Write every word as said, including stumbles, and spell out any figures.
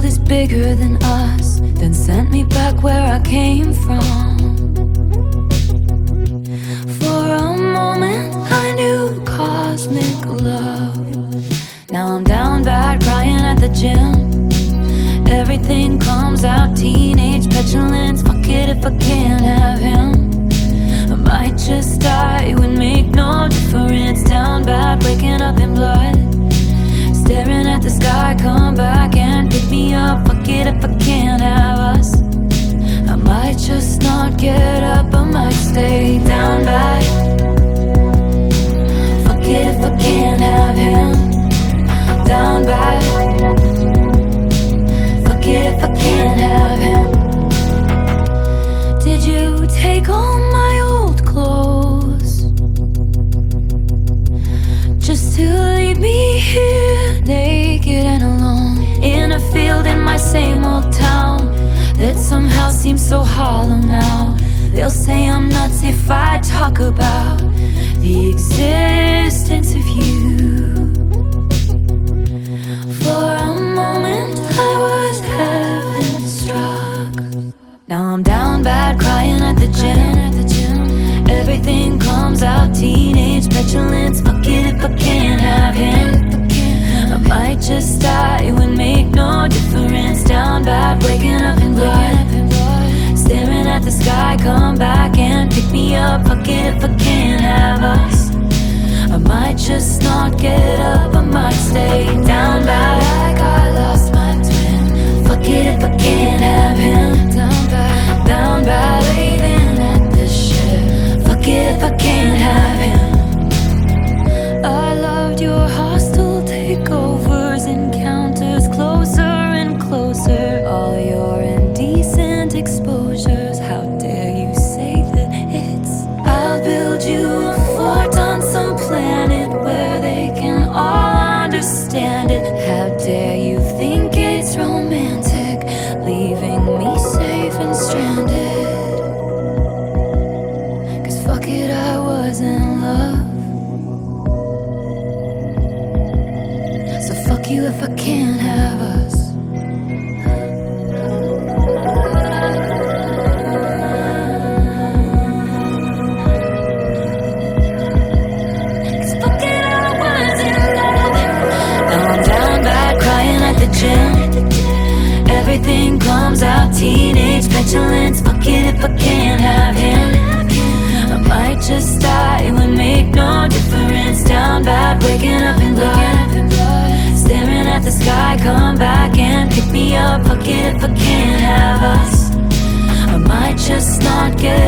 world is bigger than us, then sent me back where I came from. For a moment I knew cosmic love. Now I'm down bad, crying at the gym. Everything comes out, teenage petulance. Fuck it if I can't have him. I might just die, it would make no difference. Down bad, waking up in blood, staring at the sky, come back and pick me up. Fuck it if I can't have us. I might just not get up, I might stay down bad. Fuck it if I can't have him. Down bad. Fuck it if I can't have him. Did you take all my old clothes just to leave me here naked and alone in a field in my same old town that somehow seems so hollow now? They'll say I'm nuts if I talk about the existence of you. For a moment I was heaven struck. Now I'm down bad, crying at the gym. Everything comes out, teenage petulance. Fuck it if I can't have him. I might just die, it would make no difference. Down bad, waking up in blood, staring at the sky, come back and pick me up. Fuck it if I can't have us. I might just not get up, I might stay down bad, like I lost my twin. Fuck it if I can't have him. Down bad, down bad, waving at the ship. Fuck it if I can't have him. I loved your hostile takeovers, encounters, closer and closer. All your indecent exposures, how dare you say that it's. I'll build you a fort on some planet where they can all understand it. How dare you think it's romantic, leaving me safe and stranded? Cause fuck it, I was in love. So fuck you if I can't have us. Everything comes out, teenage petulance. Fuck it if I can't have him. I might just die, it would make no difference. Down bad, waking up in blood, staring at the sky, come back and pick me up. Fuck it if I can't have us. I might just not get